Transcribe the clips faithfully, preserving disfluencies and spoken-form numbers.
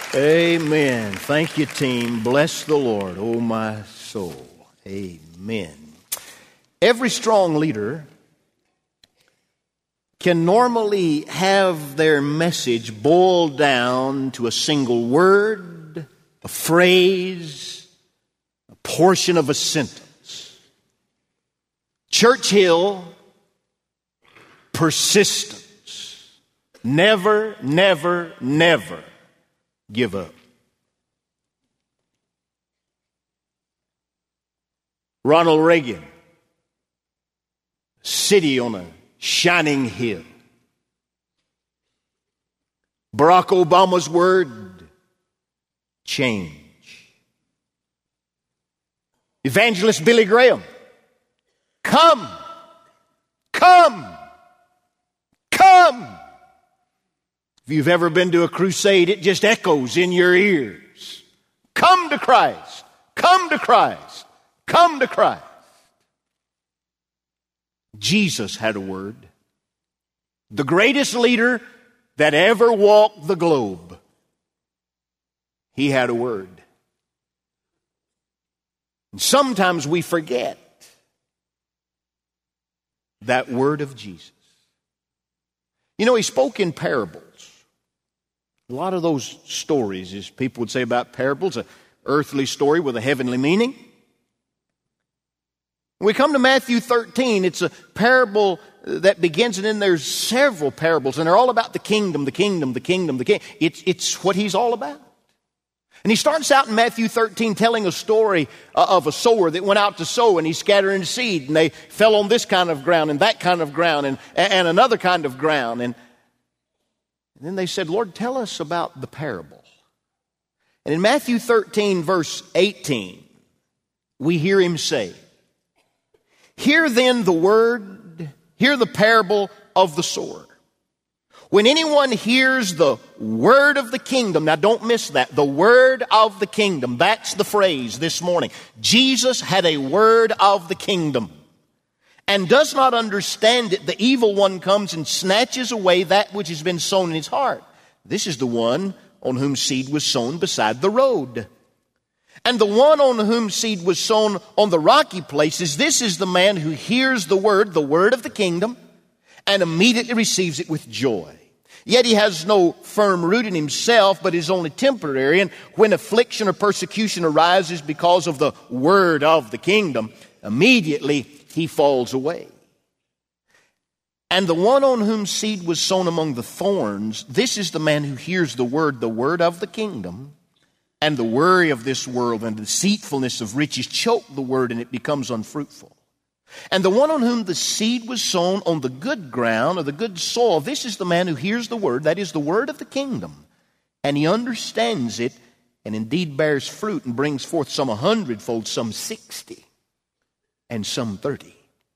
Amen. Thank you, team. Bless the Lord, oh my soul. Amen. Every strong leader can normally have their message boiled down to a single word, a phrase, a portion of a sentence. Churchill, persistence. Never, never, never give up. Ronald Reagan, city on a shining hill. Barack Obama's word, change. Evangelist Billy Graham, come, come, come. If you've ever been to a crusade, it just echoes in your ears. Come to Christ, come to Christ, come to Christ. Jesus had a word. The greatest leader that ever walked the globe, he had a word. And sometimes we forget that word of Jesus. You know, he spoke in parables. A lot of those stories, as people would say about parables, an earthly story with a heavenly meaning. When we come to Matthew thirteen, it's a parable that begins, and then there's several parables, and they're all about the kingdom, the kingdom, the kingdom, the kingdom. It's, it's what he's all about. And he starts out in Matthew thirteen telling a story of a sower that went out to sow, and he's scattering seed, and they fell on this kind of ground and that kind of ground and, and another kind of ground. And, and then they said, Lord, tell us about the parable. And in Matthew thirteen, verse eighteen, we hear him say, hear then the word, hear the parable of the sower. When anyone hears the word of the kingdom, now don't miss that, the word of the kingdom, that's the phrase this morning. Jesus had a word of the kingdom and does not understand it. The evil one comes and snatches away that which has been sown in his heart. This is the one on whom seed was sown beside the road. And the one on whom seed was sown on the rocky places, this is the man who hears the word, the word of the kingdom, and immediately receives it with joy. Yet he has no firm root in himself, but is only temporary. And when affliction or persecution arises because of the word of the kingdom, immediately he falls away. And the one on whom seed was sown among the thorns, this is the man who hears the word, the word of the kingdom, and the worry of this world and the deceitfulness of riches choke the word, and it becomes unfruitful. And the one on whom the seed was sown on the good ground or the good soil, this is the man who hears the word, that is the word of the kingdom, and he understands it, and indeed bears fruit and brings forth some a hundredfold, some sixty, and some thirty.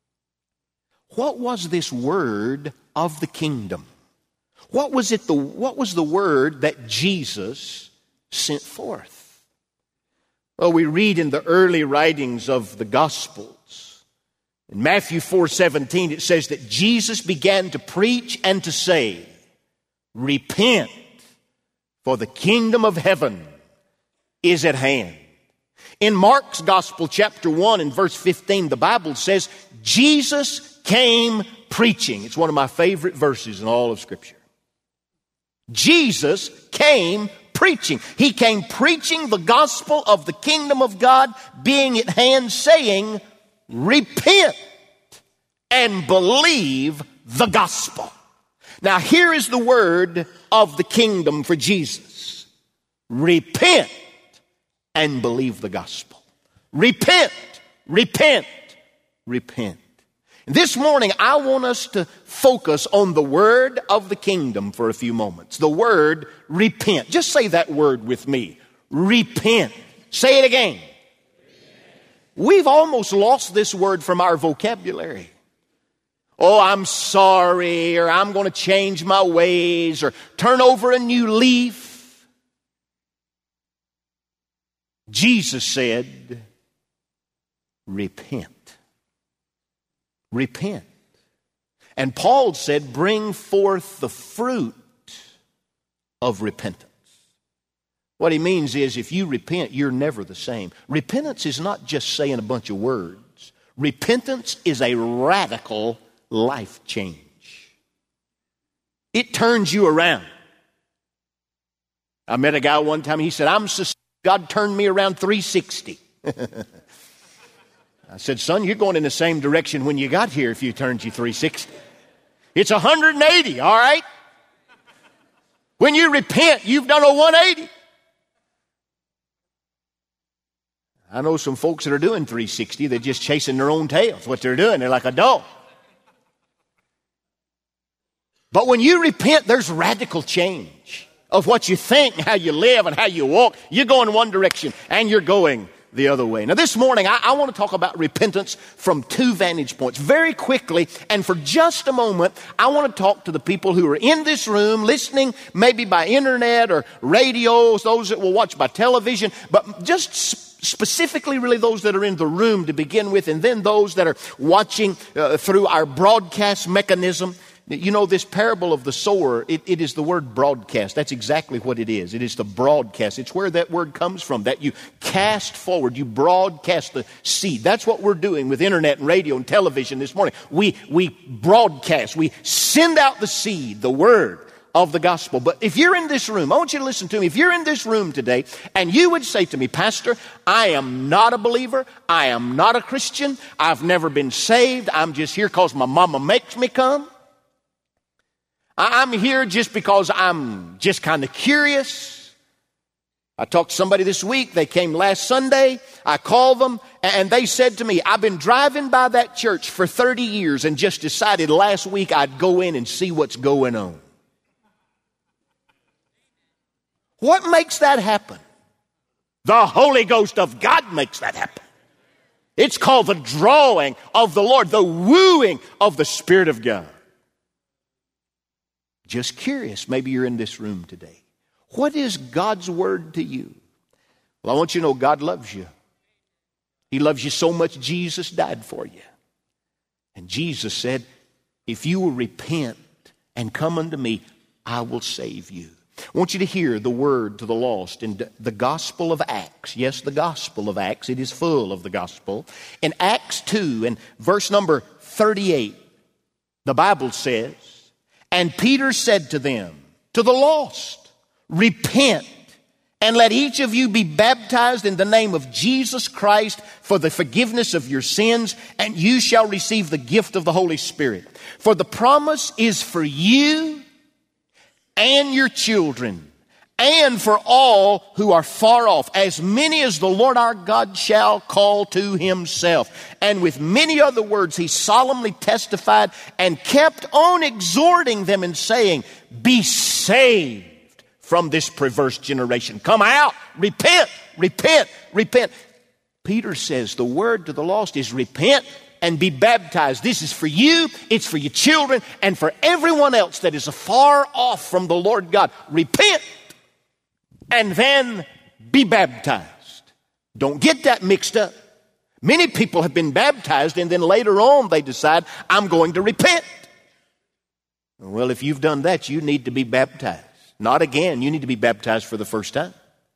What was this word of the kingdom? What was it? The what was the word that Jesus sent forth? Well, we read in the early writings of the Gospels. In Matthew four seventeen, it says that Jesus began to preach and to say, repent, for the kingdom of heaven is at hand. In Mark's Gospel, chapter one, and verse fifteen, the Bible says, Jesus came preaching. It's one of my favorite verses in all of Scripture. Jesus came preaching. He came preaching the gospel of the kingdom of God being at hand, saying, repent and believe the gospel. Now here is the word of the kingdom for Jesus. Repent and believe the gospel. Repent, repent, repent. This morning, I want us to focus on the word of the kingdom for a few moments. The word repent. Just say that word with me. Repent. Say it again. We've almost lost this word from our vocabulary. Oh, I'm sorry, or I'm going to change my ways, or turn over a new leaf. Jesus said, repent. Repent. And Paul said, bring forth the fruit of repentance. What he means is if you repent, you're never the same. Repentance is not just saying a bunch of words. Repentance is a radical life change. It turns you around. I met a guy one time, he said, I'm so God turned me around three sixty. I said, son, you're going in the same direction when you got here if you turned you three sixty. It's one hundred eighty, all right? When you repent, you've done a one eighty. I know some folks that are doing three sixty. They're just chasing their own tails. What they're doing, they're like a dog. But when you repent, there's radical change of what you think, how you live, and how you walk. You're going one direction, and you're going the other way. Now, this morning, I, I want to talk about repentance from two vantage points. Very quickly, and for just a moment, I want to talk to the people who are in this room, listening maybe by internet or radio, those that will watch by television, but just specifically really those that are in the room to begin with, and then those that are watching uh, through our broadcast mechanism. You know, this parable of the sower, it, it is the word broadcast. That's exactly what it is. It is the broadcast. It's where that word comes from, that you cast forward. You broadcast the seed. That's what we're doing with internet and radio and television this morning. We, we broadcast. We send out the seed, the word of the gospel. But if you're in this room, I want you to listen to me. If you're in this room today and you would say to me, Pastor, I am not a believer. I am not a Christian. I've never been saved. I'm just here because my mama makes me come. I'm here just because I'm just kind of curious. I talked to somebody this week. They came last Sunday. I called them, and they said to me, I've been driving by that church for thirty years and just decided last week I'd go in and see what's going on. What makes that happen? The Holy Ghost of God makes that happen. It's called the drawing of the Lord, the wooing of the Spirit of God. Just curious, maybe you're in this room today. What is God's word to you? Well, I want you to know God loves you. He loves you so much, Jesus died for you. And Jesus said, if you will repent and come unto me, I will save you. I want you to hear the word to the lost in the Gospel of Acts. Yes, the Gospel of Acts. It is full of the gospel. In Acts two, and verse number thirty-eight, the Bible says, and Peter said to them, to the lost, repent, and let each of you be baptized in the name of Jesus Christ for the forgiveness of your sins, and you shall receive the gift of the Holy Spirit. For the promise is for you and your children, and for all who are far off, as many as the Lord our God shall call to himself. And with many other words he solemnly testified and kept on exhorting them and saying, be saved from this perverse generation. Come out, repent, repent, repent. Peter says the word to the lost is repent and be baptized. This is for you, it's for your children, and for everyone else that is afar off from the Lord God. Repent and then be baptized. Don't get that mixed up. Many people have been baptized and then later on they decide, I'm going to repent. Well, if you've done that, you need to be baptized. Not again. You need to be baptized for the first time.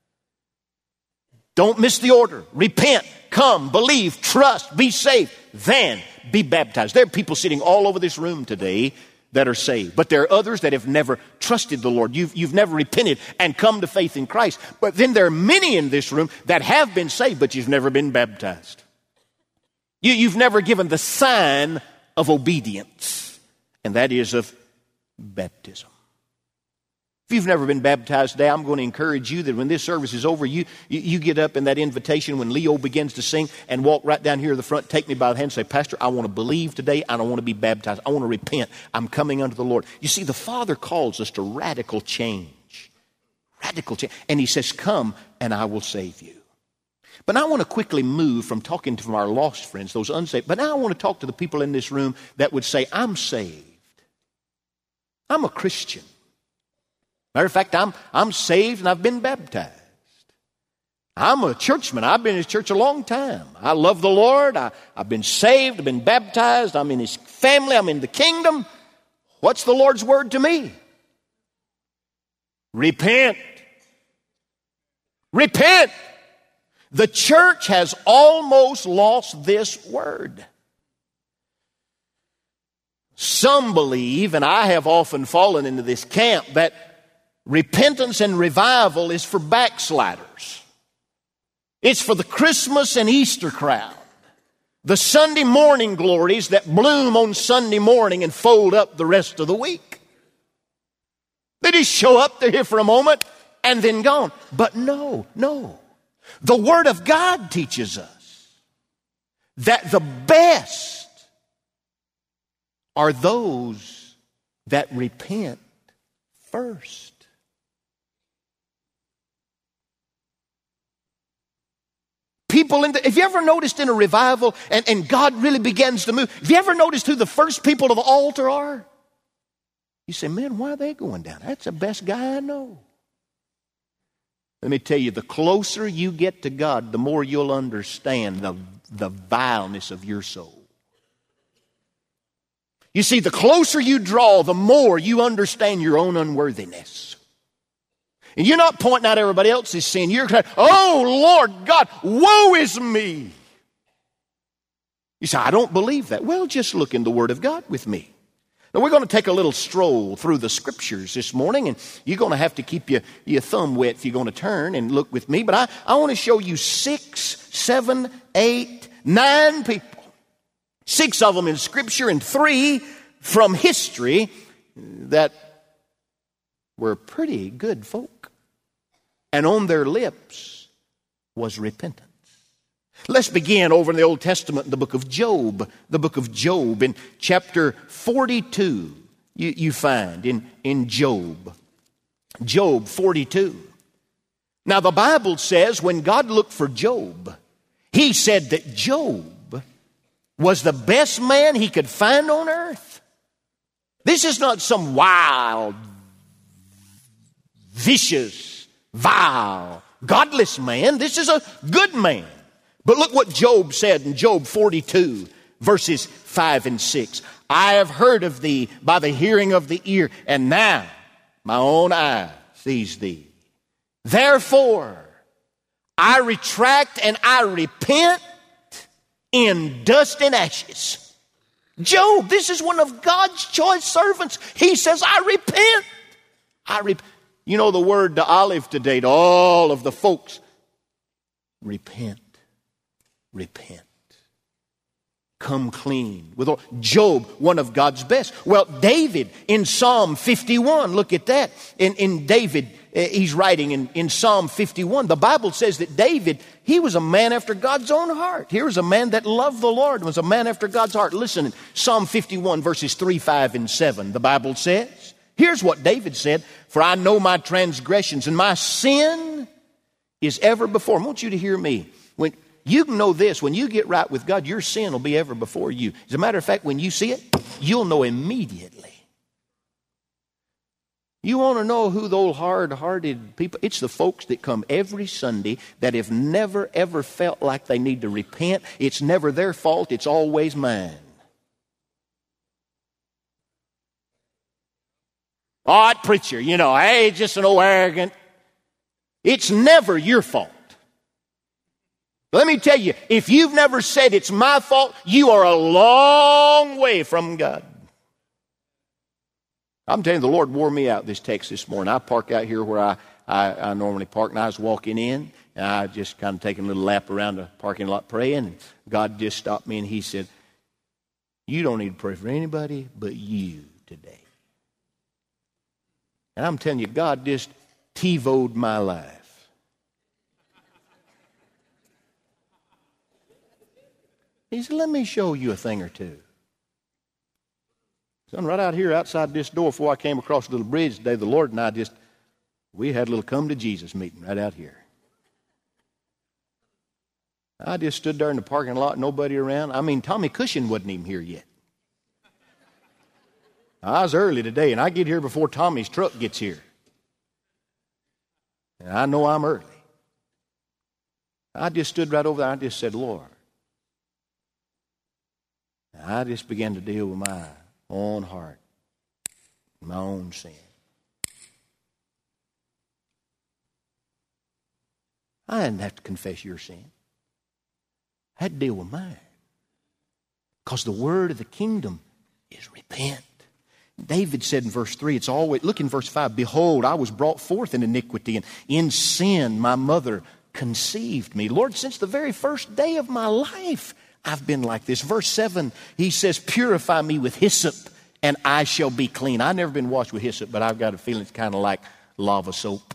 Don't miss the order. Repent, come, believe, trust, be saved, then be baptized. There are people sitting all over this room today that are saved. But there are others that have never trusted the Lord. You've, you've never repented and come to faith in Christ. But then there are many in this room that have been saved, but you've never been baptized. You, you've never given the sign of obedience, and that is of baptism. If you've never been baptized today, I'm going to encourage you that when this service is over, you, you, you get up in that invitation when Leo begins to sing and walk right down here to the front, take me by the hand and say, Pastor, I want to believe today. I don't want to be baptized. I want to repent. I'm coming unto the Lord. You see, the Father calls us to radical change. Radical change. And he says, come and I will save you. But now I want to quickly move from talking to our lost friends, those unsaved. But now I want to talk to the people in this room that would say, I'm saved. I'm a Christian. Matter of fact, I'm, I'm saved and I've been baptized. I'm a churchman. I've been in his church a long time. I love the Lord. I, I've been saved. I've been baptized. I'm in his family. I'm in the kingdom. What's the Lord's word to me? Repent Repent. The church has almost lost this word. Some believe, and I have often fallen into this camp, that repentance and revival is for backsliders. It's for the Christmas and Easter crowd. The Sunday morning glories that bloom on Sunday morning and fold up the rest of the week. They just show up, they're here for a moment, and then gone. But no, no. The Word of God teaches us that the best are those that repent first. People in the, have you ever noticed in a revival and, and God really begins to move? Have you ever noticed who the first people to the altar are? You say, man, why are they going down? That's the best guy I know. Let me tell you, the closer you get to God, the more you'll understand the, the vileness of your soul. You see, the closer you draw, the more you understand your own unworthiness. And you're not pointing out everybody else's sin. You're crying, oh, Lord God, woe is me. You say, I don't believe that. Well, just look in the Word of God with me. Now, we're going to take a little stroll through the Scriptures this morning, and you're going to have to keep your, your thumb wet if you're going to turn and look with me. But I, I want to show you six, seven, eight, nine people. Six of them in Scripture and three from history that were pretty good folk. And on their lips was repentance. Let's begin over in the Old Testament in the book of Job. The book of Job in chapter forty-two you, you find in, in Job. Job forty-two. Now the Bible says when God looked for Job, He said that Job was the best man He could find on earth. This is not some wild, vicious, vile, godless man. This is a good man. But look what Job said in Job forty-two, verses five and six. I have heard of thee by the hearing of the ear, and now my own eye sees thee. Therefore, I retract and I repent in dust and ashes. Job, this is one of God's choice servants. He says, I repent. I repent. You know the word to olive today to all of the folks. Repent. Repent. Come clean. With all. Job, one of God's best. Well, David in Psalm fifty-one, look at that. In, in David, uh, he's writing in, in Psalm fifty-one. The Bible says that David, he was a man after God's own heart. Here's a man that loved the Lord, was a man after God's heart. Listen, Psalm fifty-one, verses three, five, and seven. The Bible says, here's what David said, for I know my transgressions and my sin is ever before. I want you to hear me. When you can know this, when you get right with God, your sin will be ever before you. As a matter of fact, when you see it, you'll know immediately. You want to know who the old hard-hearted people, it's the folks that come every Sunday that have never, ever felt like they need to repent. It's never their fault. It's always mine. All right, preacher, you know, hey, just an old arrogant. It's never your fault. Let me tell you, if you've never said it's my fault, you are a long way from God. I'm telling you, the Lord wore me out this text this morning. I park out here where I, I, I normally park, and I was walking in, and I just kind of taking a little lap around the parking lot praying, and God just stopped me, and He said, you don't need to pray for anybody but you today. And I'm telling you, God just TiVo'd my life. He said, let me show you a thing or two. Son, right out here outside this door before I came across the little bridge today, the Lord and I just, we had a little come to Jesus meeting right out here. I just stood there in the parking lot, nobody around. I mean, Tommy Cushion wasn't even here yet. I was early today, and I get here before Tommy's truck gets here. And I know I'm early. I just stood right over there, and I just said, Lord, I just began to deal with my own heart, my own sin. I didn't have to confess your sin. I had to deal with mine. Because the word of the kingdom is repent. David said in verse three, it's always, look in verse five, behold, I was brought forth in iniquity, and in sin my mother conceived me. Lord, since the very first day of my life, I've been like this. Verse seven, he says, purify me with hyssop, and I shall be clean. I've never been washed with hyssop, but I've got a feeling it's kind of like lava soap.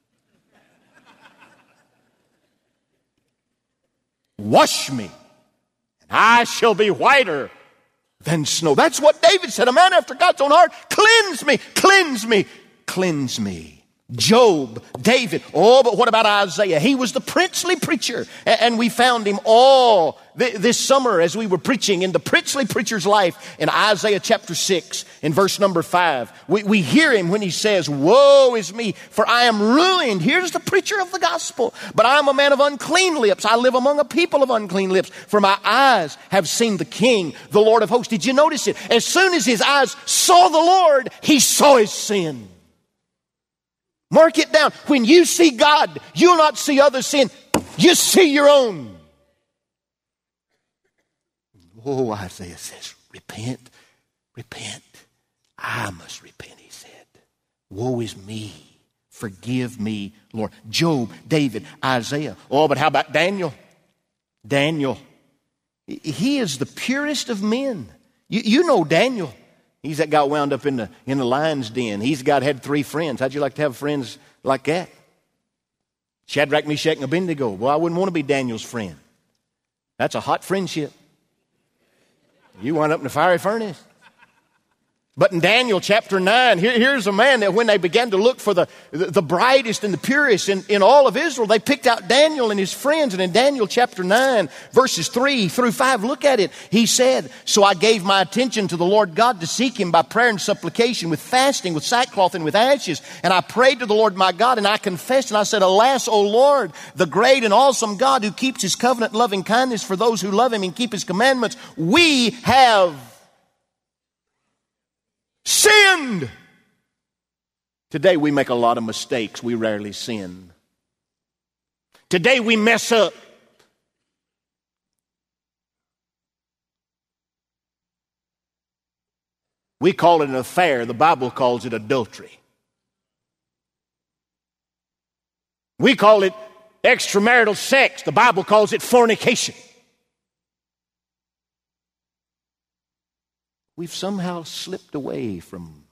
Wash me, and I shall be whiter than snow. That's what David said. A man after God's own heart. Cleanse me, cleanse me, cleanse me. Job, David. Oh, but what about Isaiah? He was the princely preacher. And we found him all this summer as we were preaching in the princely preacher's life in Isaiah chapter six in verse number five. We, we hear him when he says, woe is me, for I am ruined. Here's the preacher of the gospel. But I am a man of unclean lips. I live among a people of unclean lips. For my eyes have seen the King, the Lord of hosts. Did you notice it? As soon as his eyes saw the Lord, he saw his sin. Mark it down. When you see God, you'll not see other sin. You see your own. Oh, Isaiah says, repent, repent. I must repent, he said. Woe is me. Forgive me, Lord. Job, David, Isaiah. Oh, but how about Daniel? Daniel. He is the purest of men. You, you know Daniel. He's that guy wound up in the in the lion's den. He's got had three friends. How'd you like to have friends like that? Shadrach, Meshach, and Abednego. Well, I wouldn't want to be Daniel's friend. That's a hot friendship. You wind up in the fiery furnace. But in Daniel chapter nine, here, here's a man that when they began to look for the, the, the brightest and the purest in, in all of Israel, they picked out Daniel and his friends. And in Daniel chapter nine, verses three through five, look at it. He said, so I gave my attention to the Lord God to seek him by prayer and supplication, with fasting, with sackcloth, and with ashes. And I prayed to the Lord my God, and I confessed, and I said, alas, O Lord, the great and awesome God who keeps his covenant loving kindness for those who love him and keep his commandments, we have sinned. Today we make a lot of mistakes. We rarely sin. Today we mess up. We call it an affair. The Bible calls it adultery. We call it extramarital sex. The Bible calls it fornication. We've somehow slipped away from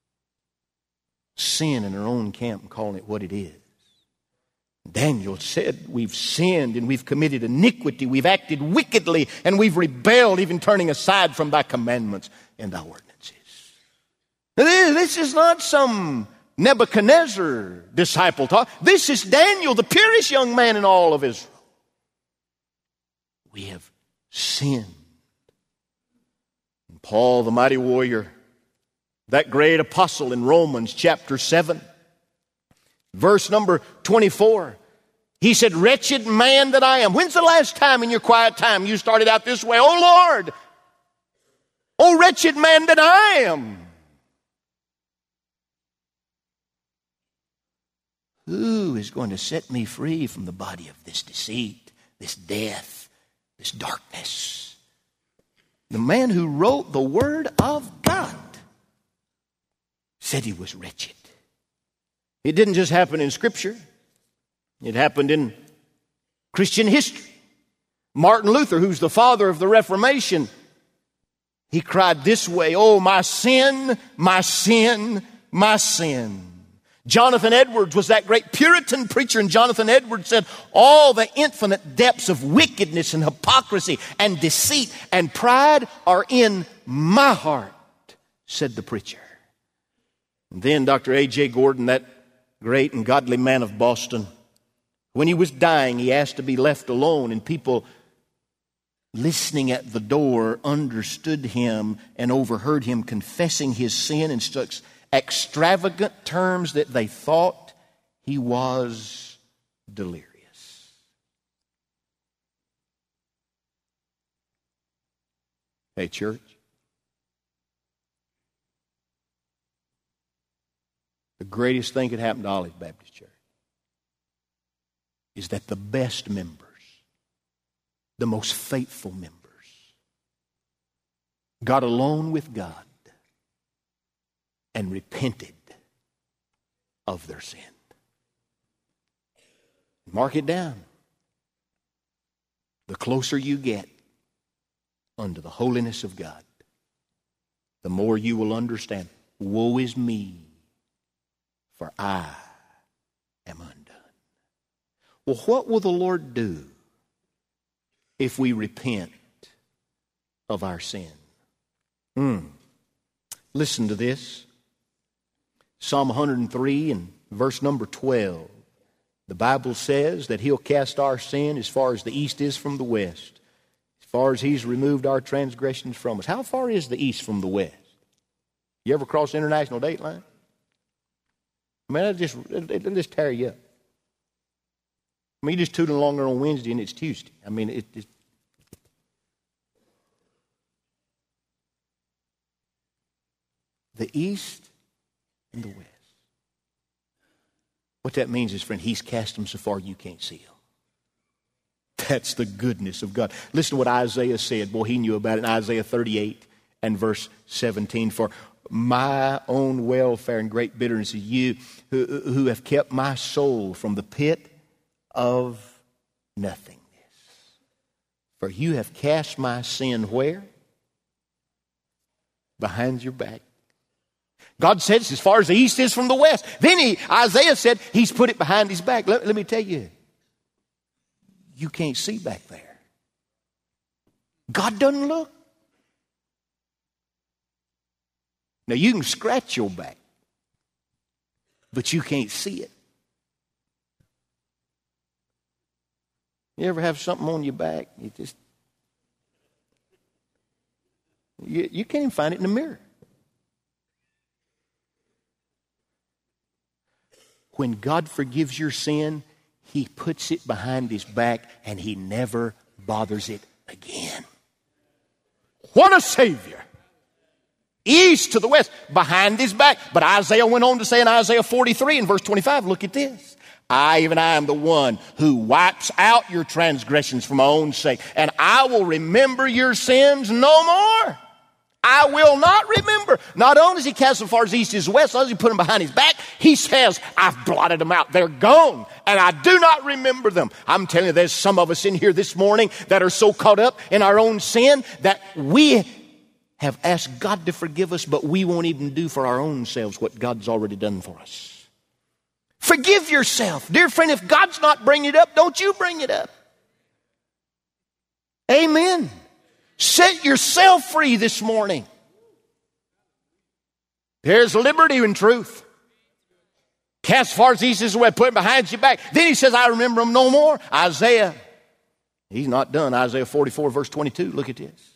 sin in our own camp and calling it what it is. Daniel said we've sinned and we've committed iniquity. We've acted wickedly and we've rebelled, even turning aside from thy commandments and thy ordinances. This is not some Nebuchadnezzar disciple talk. This is Daniel, the purest young man in all of Israel. We have sinned. Paul, the mighty warrior, that great apostle in Romans chapter seven, verse number twenty-four, he said, wretched man that I am. When's the last time in your quiet time you started out this way? Oh Lord, oh wretched man that I am. Who is going to set me free from the body of this deceit, this death, this darkness? The man who wrote the Word of God said he was wretched. It didn't just happen in Scripture. It happened in Christian history. Martin Luther, who's the father of the Reformation, he cried this way, oh, my sin, my sin, my sin. Jonathan Edwards was that great Puritan preacher, and Jonathan Edwards said, all the infinite depths of wickedness and hypocrisy and deceit and pride are in my heart, said the preacher. And then Doctor A J Gordon, that great and godly man of Boston, when he was dying, he asked to be left alone, and people listening at the door understood him and overheard him confessing his sin in such extravagant terms that they thought he was delirious. Hey, church, the greatest thing could happen to Olive Baptist Church is that the best members, the most faithful members, got alone with God and repented of their sin. Mark it down. The closer you get unto the holiness of God, the more you will understand, woe is me, for I am undone. Well, what will the Lord do if we repent of our sin? Mm. Listen to this. Psalm one hundred three and verse number twelve. The Bible says that He'll cast our sin as far as the east is from the west, as far as He's removed our transgressions from us. How far is the east from the west? You ever cross the international date line? I mean, it'll just, it'll just tear you up. I mean, you just tooting along there on Wednesday and it's Tuesday. I mean, it, it the east and the west. What that means is, friend, He's cast them so far you can't see them. That's the goodness of God. Listen to what Isaiah said. Boy, he knew about it in Isaiah thirty-eight and verse seventeen. For my own welfare and great bitterness is you who, who have kept my soul from the pit of nothingness. For you have cast my sin where? Behind your back. God said it's as far as the east is from the west. Then he, Isaiah said He's put it behind His back. Let, let me tell you, you can't see back there. God doesn't look. Now you can scratch your back, but you can't see it. You ever have something on your back? You just, you, you can't even find it in the mirror. When God forgives your sin, He puts it behind His back and He never bothers it again. What a Savior! East to the west, behind His back. But Isaiah went on to say in Isaiah forty-three and verse twenty-five, look at this. I, even I, am the one who wipes out your transgressions for my own sake, and I will remember your sins no more. I will not remember. Not only does He cast as far as east is west, as long as He put them behind His back, He says, I've blotted them out. They're gone, and I do not remember them. I'm telling you, there's some of us in here this morning that are so caught up in our own sin that we have asked God to forgive us, but we won't even do for our own selves what God's already done for us. Forgive yourself. Dear friend, if God's not bringing it up, don't you bring it up. Amen. Set yourself free this morning. There's liberty and truth. Cast as far as east is the west, put it behind your back. Then He says, I remember them no more. Isaiah, he's not done. Isaiah forty-four, verse twenty-two. Look at this.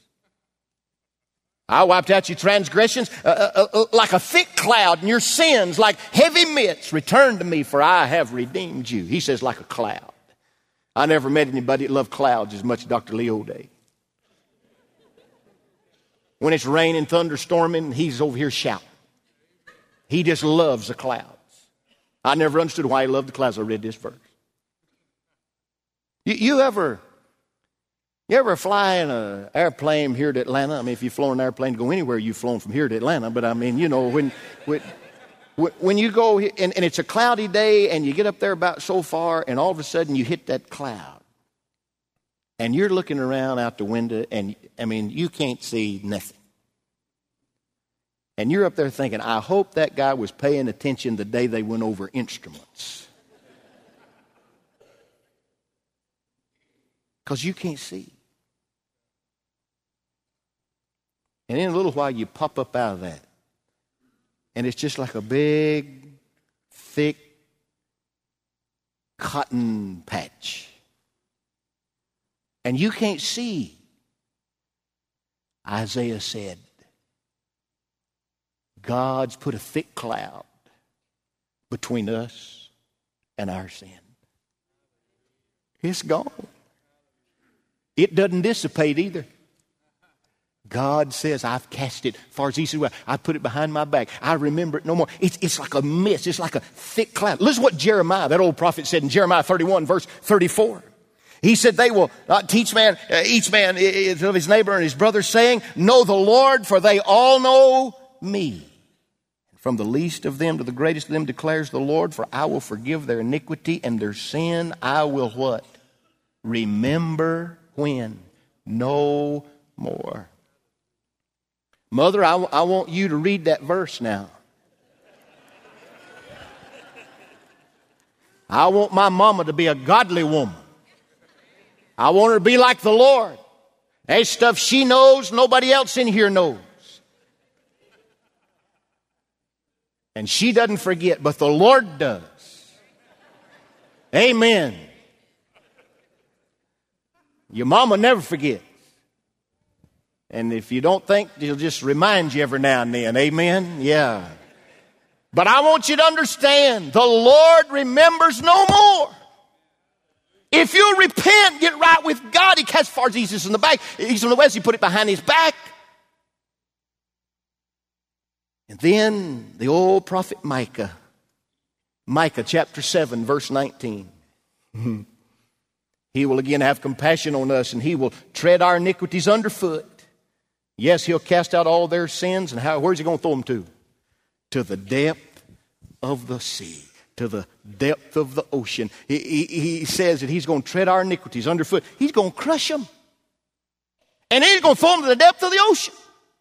I wiped out your transgressions uh, uh, uh, like a thick cloud, and your sins like heavy mists. Return to me, for I have redeemed you. He says, like a cloud. I never met anybody that loved clouds as much as Doctor Leo Day. When it's raining, thunderstorming, he's over here shouting. He just loves the clouds. I never understood why he loved the clouds. I read this verse. You, you ever... You ever fly in an airplane here to Atlanta? I mean, if you've flown an airplane to go anywhere, you've flown from here to Atlanta. But I mean, you know, when when, when you go, and, and it's a cloudy day, and you get up there about so far, and all of a sudden you hit that cloud. And you're looking around out the window, and I mean, you can't see nothing. And you're up there thinking, I hope that guy was paying attention the day they went over instruments. Because you can't see. And in a little while, you pop up out of that. And it's just like a big, thick cotton patch. And you can't see. Isaiah said, God's put a thick cloud between us and our sin. It's gone. It doesn't dissipate either. God says, I've cast it far as east is west. I put it behind my back. I remember it no more. It's, it's like a mist. It's like a thick cloud. Listen to what Jeremiah, that old prophet, said in Jeremiah thirty-one, verse thirty-four. He said, they will not teach man, uh, each man of his neighbor and his brother, saying, know the Lord, for they all know me. From the least of them to the greatest of them declares the Lord, for I will forgive their iniquity and their sin. I will what? Remember when? No more. Mother, I, I want you to read that verse now. I want my mama to be a godly woman. I want her to be like the Lord. There's stuff she knows nobody else in here knows. And she doesn't forget, but the Lord does. Amen. Your mama never forgets. And if you don't think, she'll just remind you every now and then. Amen? Yeah. But I want you to understand, the Lord remembers no more. If you'll repent, get right with God, He casts far as east is in the back, east from the west, He put it behind His back. And then the old prophet Micah, Micah chapter seven, verse nineteen. He will again have compassion on us, and He will tread our iniquities underfoot. Yes, He'll cast out all their sins. And how, where's He going to throw them to? To the depth of the sea, to the depth of the ocean. He, he, he says that He's going to tread our iniquities underfoot. He's going to crush them. And He's going to throw them to the depth of the ocean.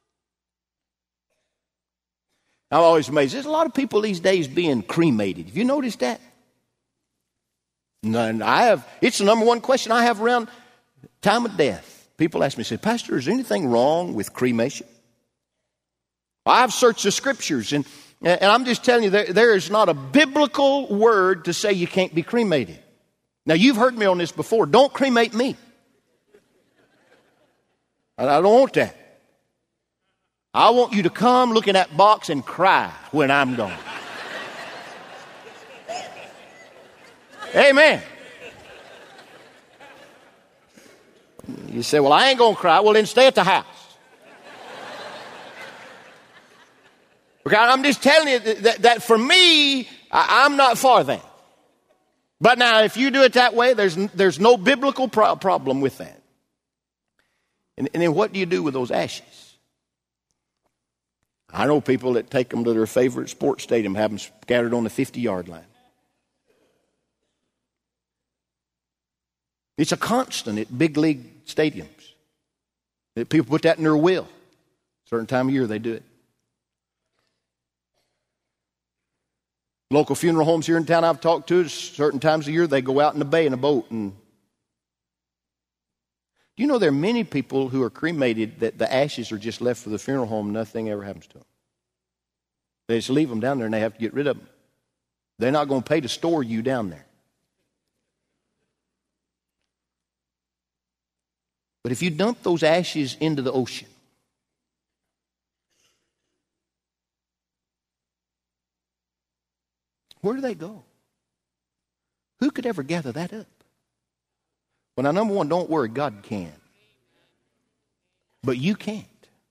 I'm always amazed. There's a lot of people these days being cremated. Have you noticed that? And I have. It's the number one question I have around time of death. People ask me, say, Pastor, is there anything wrong with cremation? I've searched the scriptures, and, and I'm just telling you, there, there is not a biblical word to say you can't be cremated. Now, you've heard me on this before. Don't cremate me. I don't want that. I want you to come look in that box and cry when I'm gone. Amen. You say, well, I ain't going to cry. Well, then stay at the house. Because I'm just telling you that, that, that for me, I, I'm not for that. But now, if you do it that way, there's, there's no biblical pro- problem with that. And, and then what do you do with those ashes? I know people that take them to their favorite sports stadium, have them scattered on the fifty-yard line. It's a constant at big league stadiums. People put that in their will. Certain time of year they do it. Local funeral homes here in town I've talked to, certain times of year they go out in the bay in a boat. And do you know there are many people who are cremated that the ashes are just left for the funeral home, nothing ever happens to them. They just leave them down there and they have to get rid of them. They're not going to pay to store you down there. But if you dump those ashes into the ocean, where do they go? Who could ever gather that up? Well, now, number one, don't worry, God can. But you can't.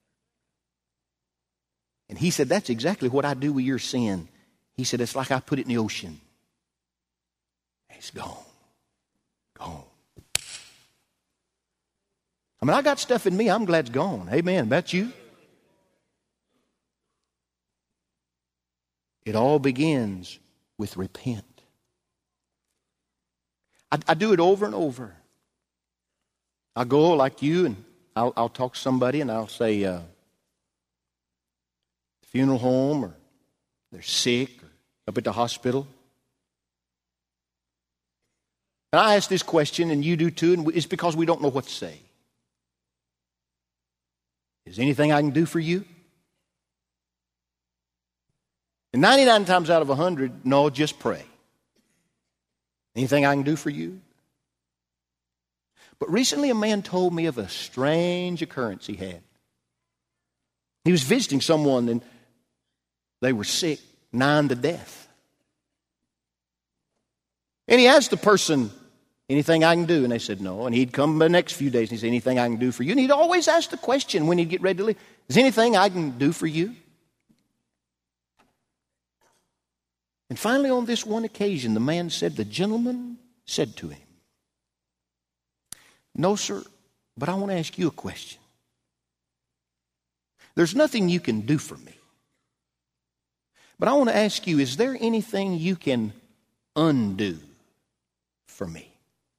And He said, that's exactly what I do with your sin. He said, it's like I put it in the ocean. It's gone. Gone. I mean, I got stuff in me I'm glad it's gone. Amen. That's you. It all begins with repent. I, I do it over and over. I go like you and I'll, I'll talk to somebody and I'll say, uh, funeral home, or they're sick, or up at the hospital. And I ask this question, and you do too, and it's because we don't know what to say. Is anything I can do for you? And ninety-nine times out of one hundred, no, just pray. Anything I can do for you? But recently a man told me of a strange occurrence he had. He was visiting someone and they were sick, nigh to death. And he asked the person, Anything I can do? And they said, no. And he'd come the next few days and he'd say, anything I can do for you? And he'd always ask the question when he'd get ready to leave, is there anything I can do for you? And finally, on this one occasion, the man said, the gentleman said to him, no, sir, but I want to ask you a question. There's nothing you can do for me. But I want to ask you, is there anything you can undo for me?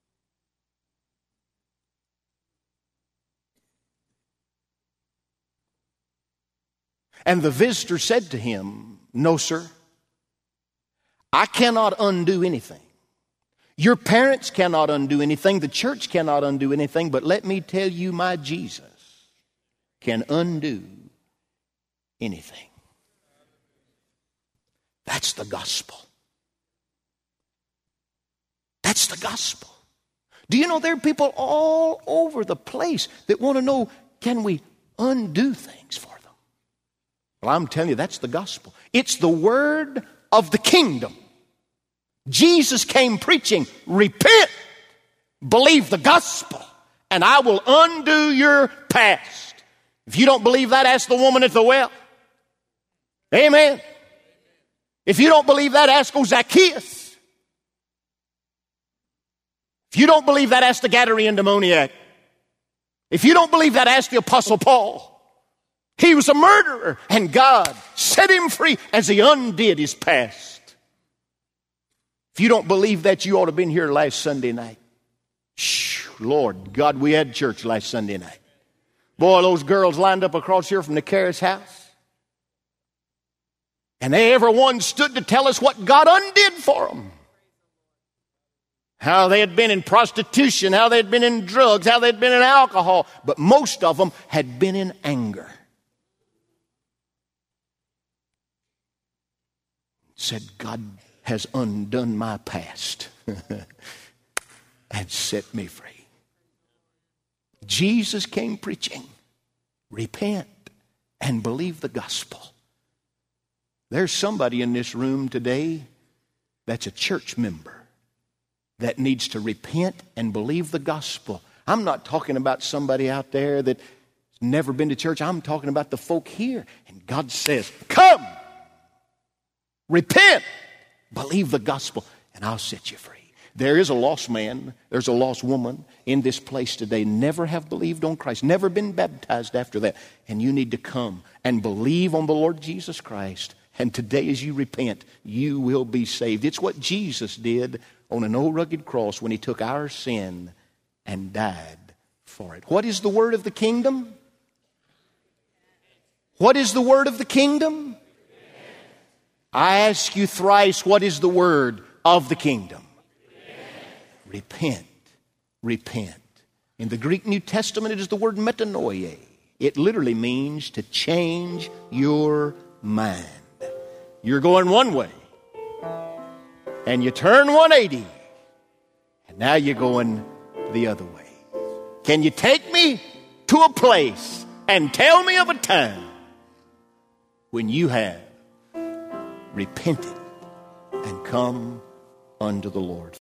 And the visitor said to him, no, sir, I cannot undo anything. Your parents cannot undo anything. The church cannot undo anything. But let me tell you, my Jesus can undo anything. That's the gospel. That's the gospel. Do you know there are people all over the place that want to know, can we undo things for them? Well, I'm telling you, that's the gospel. It's the word of the kingdom. Jesus came preaching, repent, believe the gospel, and I will undo your past. If you don't believe that, ask the woman at the well. Amen. If you don't believe that, ask old Zacchaeus. If you don't believe that, ask the Gadarene demoniac. If you don't believe that, ask the Apostle Paul. He was a murderer, and God set him free as he undid his past. If you don't believe that, you ought to have been here last Sunday night. Shh, Lord God, we had church last Sunday night. Boy, those girls lined up across here from the Karras house. And they every one stood to tell us what God undid for them. How they had been in prostitution, how they had been in drugs, how they had been in alcohol. But most of them had been in anger. Said, God has undone my past and set me free. Jesus came preaching, repent and believe the gospel. There's somebody in this room today that's a church member that needs to repent and believe the gospel. I'm not talking about somebody out there that's never been to church. I'm talking about the folk here. And God says, come, repent, believe the gospel, and I'll set you free. There is a lost man, there's a lost woman in this place today, never have believed on Christ, never been baptized after that. And you need to come and believe on the Lord Jesus Christ. And today as you repent, you will be saved. It's what Jesus did on an old rugged cross when he took our sin and died for it. What is the word of the kingdom? What is the word of the kingdom? I ask you thrice, what is the word of the kingdom? Repent. Repent. In the Greek New Testament, it is the word metanoia. It literally means to change your mind. You're going one way, and you turn one eighty, and now you're going the other way. Can you take me to a place and tell me of a time when you have repented and come unto the Lord?